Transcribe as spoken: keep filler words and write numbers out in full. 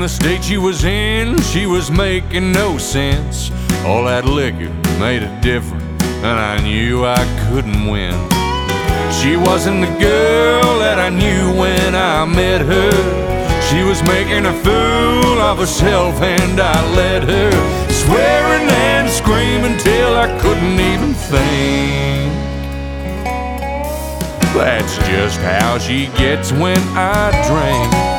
The state she was in, she was making no sense. All that liquor made it different, and I knew I couldn't win. She wasn't the girl that I knew when I met her. She was making a fool of herself, and I let her, swearing and screaming till I couldn't even think. That's just how she gets when I drink.